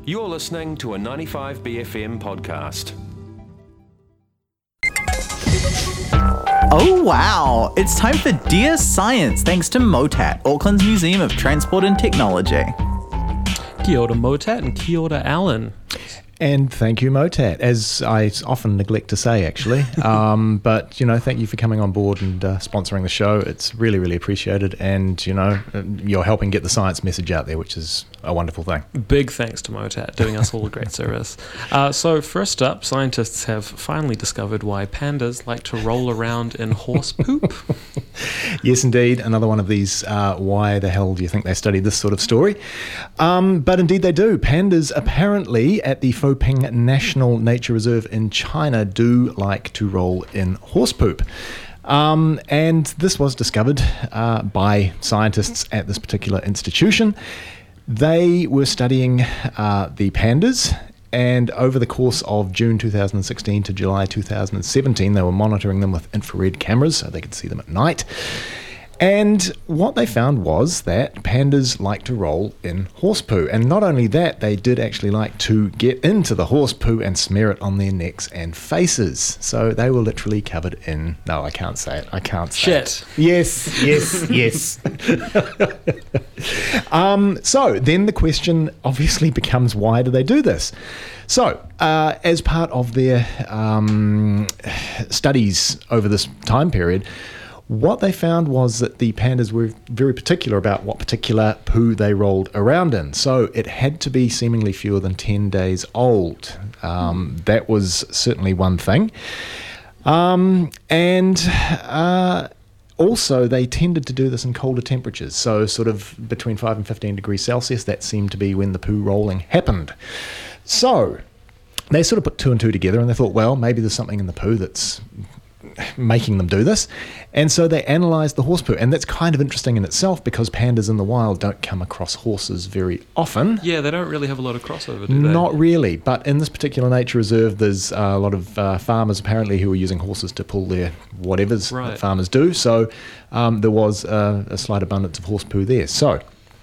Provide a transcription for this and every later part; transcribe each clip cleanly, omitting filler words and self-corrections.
You're listening to a 95BFM podcast. Oh wow! It's time for Dear Science, thanks to MOTAT, Auckland's Museum of Transport and Technology. Kia ora MOTAT and kia ora Alan. And thank you, MOTAT, as I often neglect to say, actually. But, thank you for coming on board and sponsoring the show. It's really, really appreciated. And, you're helping get the science message out there, which is a wonderful thing. Big thanks to MOTAT, doing us all a great service. So first up, scientists have finally discovered why pandas like to roll around in horse poop. Yes, indeed. Another one of these, why the hell do you think they study this sort of story? But indeed they do. Pandas apparently at the Phoping National Nature Reserve in China do like to roll in horse poop. And this was discovered by scientists at this particular institution. They were studying the pandas, and over the course of June 2016 to July 2017, they were monitoring them with infrared cameras so they could see them at night. And what they found was that pandas like to roll in horse poo. And not only that, they did actually like to get into the horse poo and smear it on their necks and faces. So they were literally covered in... No, I can't say it. I can't say Shit. it. Yes. So then the question obviously becomes, why do they do this? So, as part of their studies over this time period, what they found was that the pandas were very particular about what particular poo they rolled around in. So it had to be seemingly fewer than 10 days old. That was certainly one thing. Also, they tended to do this in colder temperatures. So sort of between 5 and 15 degrees Celsius, that seemed to be when the poo rolling happened. So they sort of put two and two together and they thought, well, maybe there's something in the poo that's making them do this. And so they analysed the horse poo. And that's kind of interesting in itself because pandas in the wild don't come across horses very often. Yeah, they don't really have a lot of crossover, do they? Not really. But in this particular nature reserve, there's a lot of farmers apparently who are using horses to pull their whatevers that farmers do. So there was a slight abundance of horse poo there. So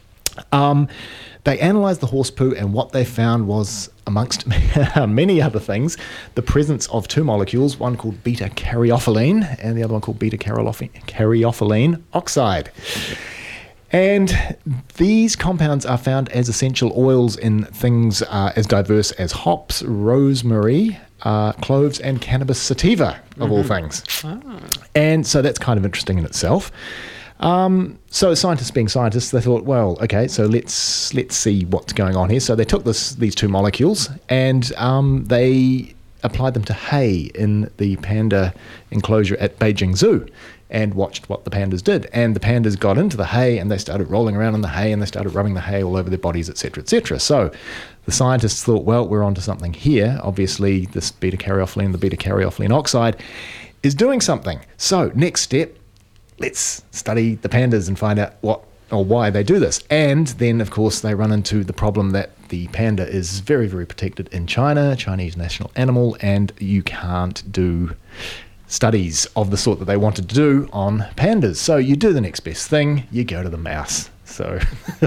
they analysed the horse poo, and what they found was, amongst many other things, the presence of two molecules, one called beta-caryophyllene and the other one called beta-caryophyllene oxide. And these compounds are found as essential oils in things as diverse as hops, rosemary, cloves, and cannabis sativa, of all things. And so that's kind of interesting in itself. So scientists being scientists, they thought, well, okay, so let's see what's going on here. So they took these two molecules and they applied them to hay in the panda enclosure at Beijing Zoo and watched what the pandas did. And the pandas got into the hay and they started rolling around in the hay and they started rubbing the hay all over their bodies, etc., etc. So the scientists thought, well, we're onto something here. Obviously, this beta-caryophyllene, the beta-caryophyllene oxide, is doing something. So next step, let's study the pandas and find out what or why they do this. And then, of course, they run into the problem that the panda is very, very protected in China, Chinese national animal, and you can't do studies of the sort that they wanted to do on pandas. So you do the next best thing, you go to the mouse. So,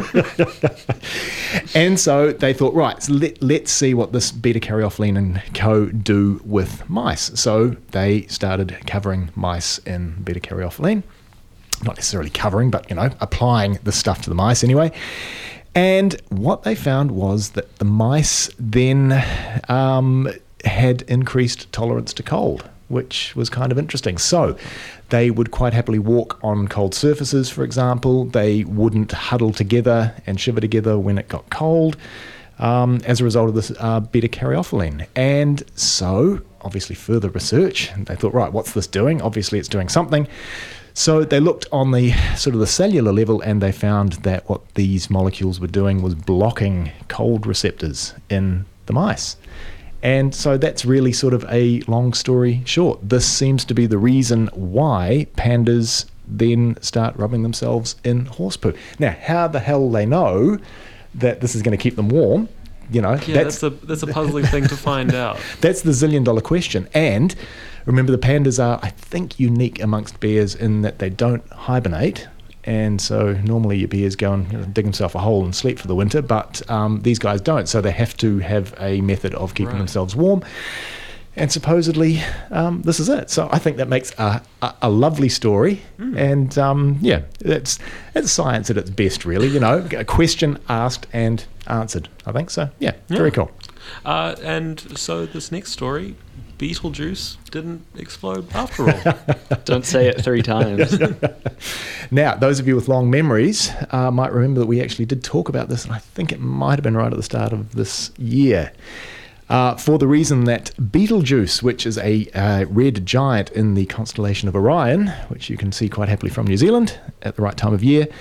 and so they thought, right, so let's see what this beta-caryophyllene and co do with mice. So they started covering mice in beta-caryophyllene. Not necessarily covering, but, applying the stuff to the mice anyway. And what they found was that the mice then had increased tolerance to cold, which was kind of interesting. So they would quite happily walk on cold surfaces, for example. They wouldn't huddle together and shiver together when it got cold as a result of this beta-caryophyllene. And so, obviously, further research. And they thought, right, what's this doing? Obviously, it's doing something. So they looked on the sort of the cellular level and they found that what these molecules were doing was blocking cold receptors in the mice. And so that's really sort of a long story short. This seems to be the reason why pandas then start rubbing themselves in horse poo. Now, how the hell they know that this is going to keep them warm, that's a puzzling thing to find out. That's the $1 zillion question. And remember, the pandas are, I think, unique amongst bears in that they don't hibernate And so normally your bears go and dig himself a hole and sleep for the winter, but these guys don't. So they have to have a method of keeping themselves warm. And supposedly, this is it. So I think that makes a lovely story. And it's science at its best, really. A question asked and answered, I think. So, very cool. And so this next story, Beetlejuice didn't explode after all. Don't say it 3 times. Now, those of you with long memories might remember that we actually did talk about this, and I think it might have been right at the start of this year. For the reason that Betelgeuse, which is a red giant in the constellation of Orion, which you can see quite happily from New Zealand at the right time of year,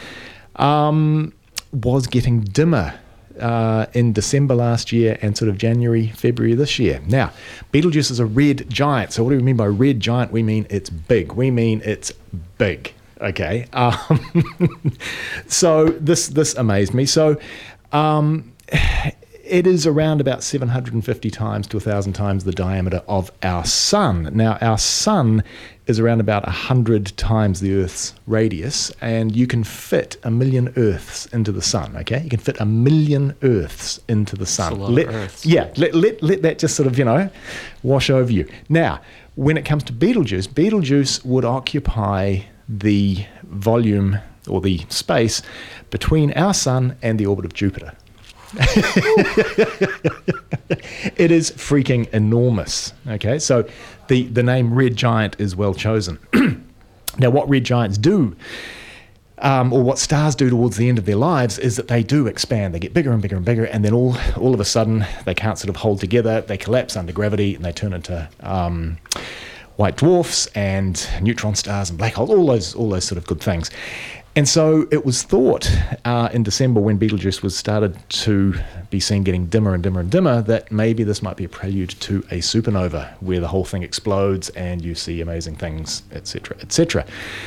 was getting dimmer in December last year and sort of January, February this year. Now, Betelgeuse is a red giant. So what do we mean by red giant? We mean it's big. We mean it's big. Okay. So this amazed me. So it is around about 750 times to 1,000 times the diameter of our sun. Now, our sun is around about 100 times the Earth's radius, and you can fit 1 million Earths into the sun, okay? You can fit 1 million Earths into the sun. That's a lot of Earths. Yeah, let that just sort of, wash over you. Now, when it comes to Betelgeuse would occupy the volume or the space between our sun and the orbit of Jupiter. It is freaking enormous. Okay, so the name red giant is well chosen. Now, what red giants do, or what stars do towards the end of their lives, is that they do expand. They get bigger and bigger and bigger, and then all of a sudden they can't sort of hold together. They collapse under gravity, and they turn into white dwarfs and neutron stars and black holes. All those sort of good things. And so it was thought in December, when Betelgeuse was started to be seen getting dimmer and dimmer and dimmer, that maybe this might be a prelude to a supernova where the whole thing explodes and you see amazing things, etc., etc.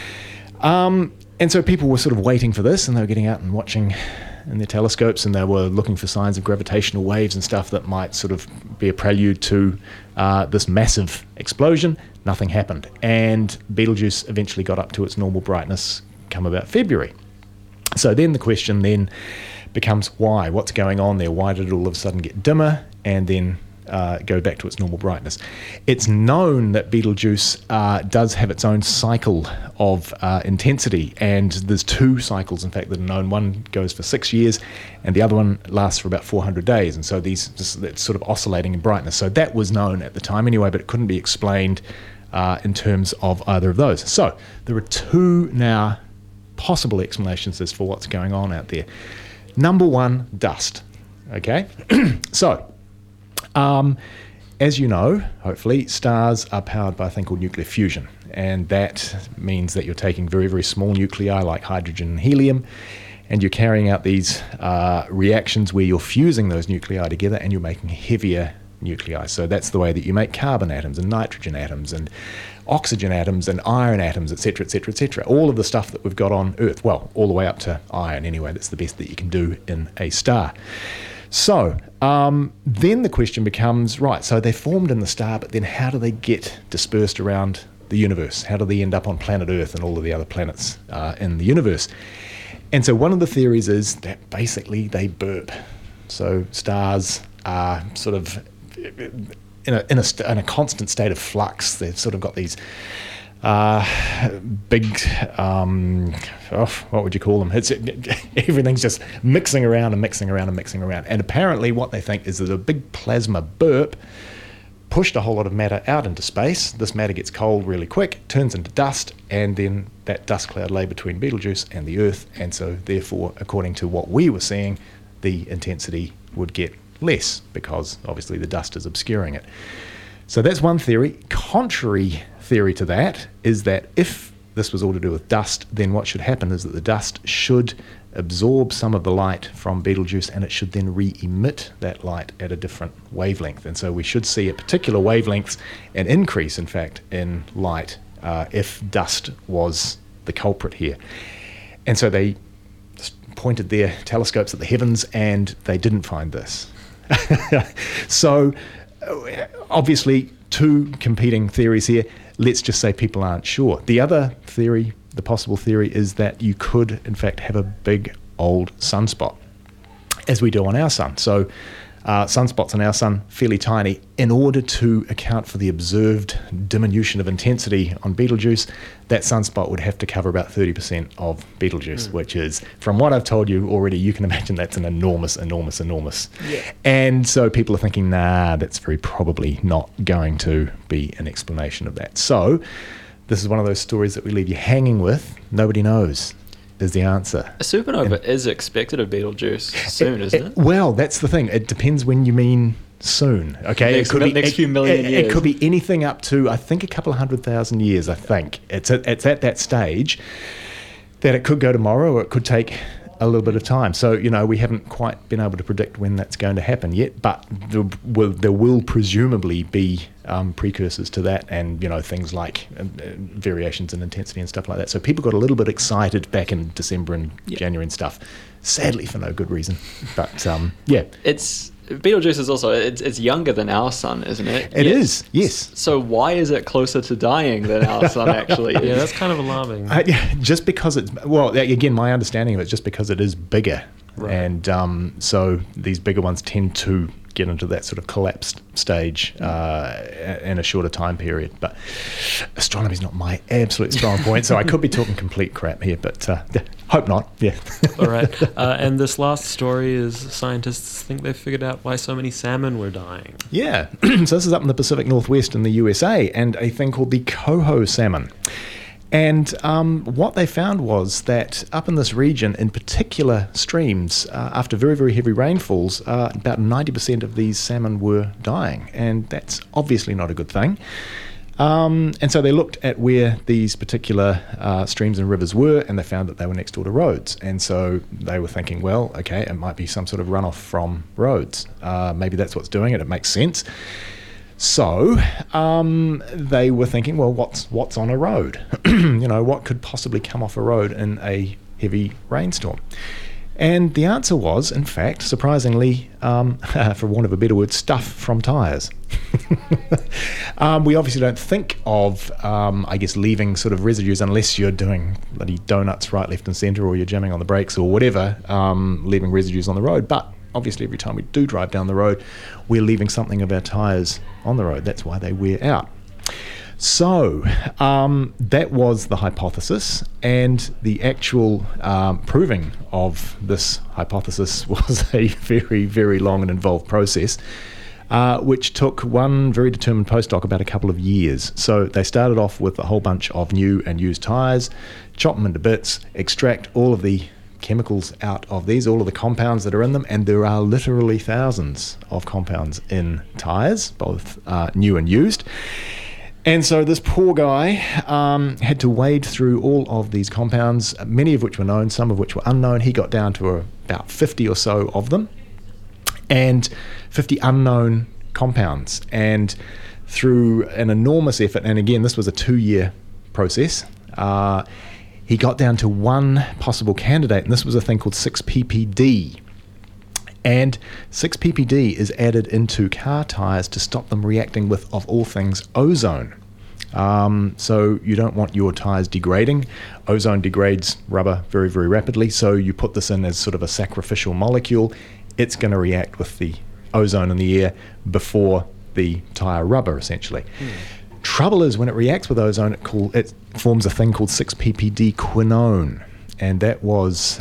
And so people were sort of waiting for this, and they were getting out and watching in their telescopes, and they were looking for signs of gravitational waves and stuff that might sort of be a prelude to this massive explosion. Nothing happened. And Betelgeuse eventually got up to its normal brightness come about February. So then the question then becomes why? What's going on there? Why did it all of a sudden get dimmer and then go back to its normal brightness? It's known that Betelgeuse does have its own cycle of intensity, and there's 2 cycles, in fact, that are known. One goes for 6 years, and the other one lasts for about 400 days, and so it's sort of oscillating in brightness. So that was known at the time anyway, but it couldn't be explained in terms of either of those. So there are 2 now possible explanations as for what's going on out there. Number 1, dust. Okay, so as you know, hopefully, stars are powered by a thing called nuclear fusion, and that means that you're taking very, very small nuclei like hydrogen and helium, and you're carrying out these reactions where you're fusing those nuclei together and you're making heavier nuclei. So that's the way that you make carbon atoms and nitrogen atoms and oxygen atoms and iron atoms, etc., etc., etc. All of the stuff that we've got on Earth. Well, all the way up to iron anyway. That's the best that you can do in a star. So then the question becomes, right, so they're formed in the star, but then how do they get dispersed around the universe? How do they end up on planet Earth and all of the other planets in the universe? And so one of the theories is that basically they burp. So stars are sort of in a constant state of flux. They've sort of got these big, what would you call them? Everything's just mixing around and mixing around and mixing around. And apparently what they think is that a big plasma burp pushed a whole lot of matter out into space. This matter gets cold really quick, turns into dust, and then that dust cloud lay between Betelgeuse and the Earth. And so therefore, according to what we were seeing, the intensity would get less because obviously the dust is obscuring it. So that's one theory. Contrary theory to that is that if this was all to do with dust, then what should happen is that the dust should absorb some of the light from Betelgeuse, and it should then re-emit that light at a different wavelength. And so we should see at particular wavelengths an increase, in fact, in light if dust was the culprit here. And so they pointed their telescopes at the heavens, and they didn't find this. So obviously 2 competing theories here. Let's just say people aren't sure. The other theory the possible theory is that you could, in fact, have a big old sunspot, as we do on our sun. So sunspots on our sun, fairly tiny. In order to account for the observed diminution of intensity on Betelgeuse, that sunspot would have to cover about 30% of Betelgeuse, which is, from what I've told you already, you can imagine that's an enormous. Yeah. And so people are thinking, nah, that's very probably not going to be an explanation of that. So this is one of those stories that we leave you hanging with. Nobody knows is the answer. A supernova is expected of Betelgeuse soon, isn't it? Well, that's the thing. It depends when you mean soon. Okay, Next few million years. It could be anything up to, I think, a couple of 100,000 years. I think it's at that stage that it could go tomorrow, or it could take a little bit of time. So, we haven't quite been able to predict when that's going to happen yet, but there will presumably be precursors to that, and things like variations in intensity and stuff like that. So people got a little bit excited back in December and January and stuff, sadly for no good reason. But Betelgeuse is also it's younger than our sun, isn't it? It is, yes. So why is it closer to dying than our sun actually is? Yeah, that's kind of alarming. Just because again, my understanding of it is just because it is bigger, Right. and so these bigger ones tend to get into that sort of collapsed stage in a shorter time period. But astronomy is not my absolute strong point, so I could be talking complete crap here, but hope not. Yeah. All right. And this last story is scientists think they've figured out why so many salmon were dying. Yeah. So this is up in the Pacific Northwest in the USA, and a thing called the coho salmon. And what they found was that up in this region, in particular streams, after very, very heavy rainfalls, about 90% of these salmon were dying. And that's obviously not a good thing. And so they looked at where these particular streams and rivers were, and they found that they were next door to roads. And so they were thinking, well, okay, it might be some sort of runoff from roads. Maybe that's what's doing it. It makes sense. So they were thinking, well, what's on a road? What could possibly come off a road in a heavy rainstorm? And the answer was, in fact, surprisingly, for want of a better word, stuff from tyres. We obviously don't think of, leaving sort of residues unless you're doing bloody donuts right, left and centre, or you're jamming on the brakes or whatever, leaving residues on the road. But obviously every time we do drive down the road, we're leaving something of our tyres on the road. That's why they wear out. So that was the hypothesis, and the actual proving of this hypothesis was a very, very long and involved process, which took one very determined postdoc about a couple of years. So they started off with a whole bunch of new and used tyres, chop them into bits, extract all of the chemicals out of these, all of the compounds that are in them, and there are literally thousands of compounds in tyres, both new and used. And so this poor guy had to wade through all of these compounds, many of which were known, some of which were unknown. He got down to about 50 or so of them, and 50 unknown compounds. And through an enormous effort, and again, this was a 2-year process, he got down to one possible candidate, and this was a thing called 6-ppd. And 6-ppd is added into car tyres to stop them reacting with, of all things, ozone. So you don't want your tyres degrading. Ozone degrades rubber very, very rapidly, so you put this in as sort of a sacrificial molecule. It's going to react with the ozone in the air before the tyre rubber, essentially. Trouble is, when it reacts with ozone, it forms a thing called 6-ppd quinone. And that was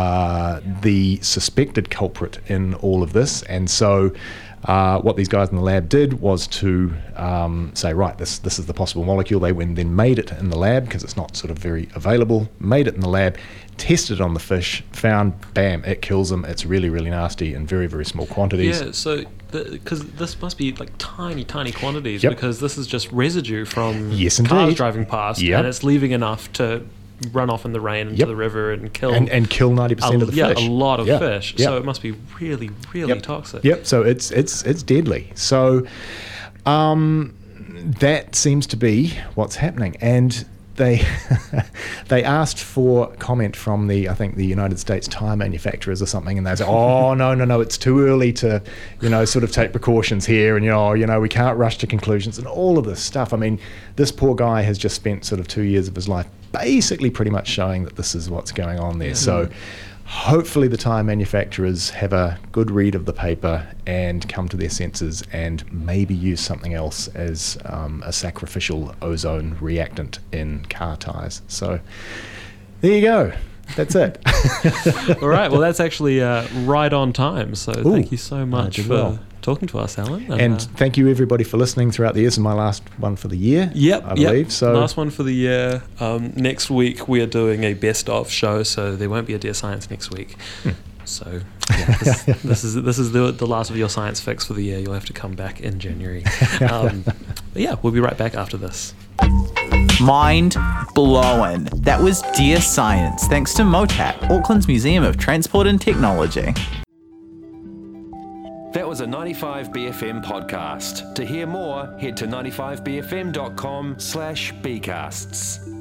the suspected culprit in all of this. And so what these guys in the lab did was to say, right, this is the possible molecule. They went and then made it in the lab, because it's not sort of very available, made it in the lab, tested it on the fish, found, bam, it kills them. It's really, really nasty in very, very small quantities. Yeah, so because this must be like tiny, tiny quantities, Yep. because this is just residue from Yes, cars indeed. driving past, Yep. and it's leaving enough to run off in the rain into Yep. the river and kill And kill 90% of the fish. a lot of Yeah. fish. Yeah. So it must be really, really toxic. Yep. So it's deadly. So that seems to be what's happening. And they they asked for comment from the United States tire manufacturers or something, and they said, oh no, it's too early to sort of take precautions here, and we can't rush to conclusions and all of this stuff. I mean, this poor guy has just spent sort of 2 years of his life basically pretty much showing that this is what's going on there. So hopefully the tyre manufacturers have a good read of the paper and come to their senses and maybe use something else as a sacrificial ozone reactant in car tyres. So there you go. That's it. All right. Well, that's actually right on time. So thank you so much did for well. talking to us, Alan. And thank you everybody for listening throughout the year. This is my last one for the year. I believe. So last one for the year. Next week we are doing a best of show, so there won't be a Dear Science next week. So this is the last of your science fix for the year. You'll have to come back in January. But yeah, we'll be right back after this. Mind blowing. That was Dear Science, thanks to MOTAT, Auckland's Museum of Transport and Technology. That was a 95BFM podcast. To hear more, head to 95bfm.com/bcasts.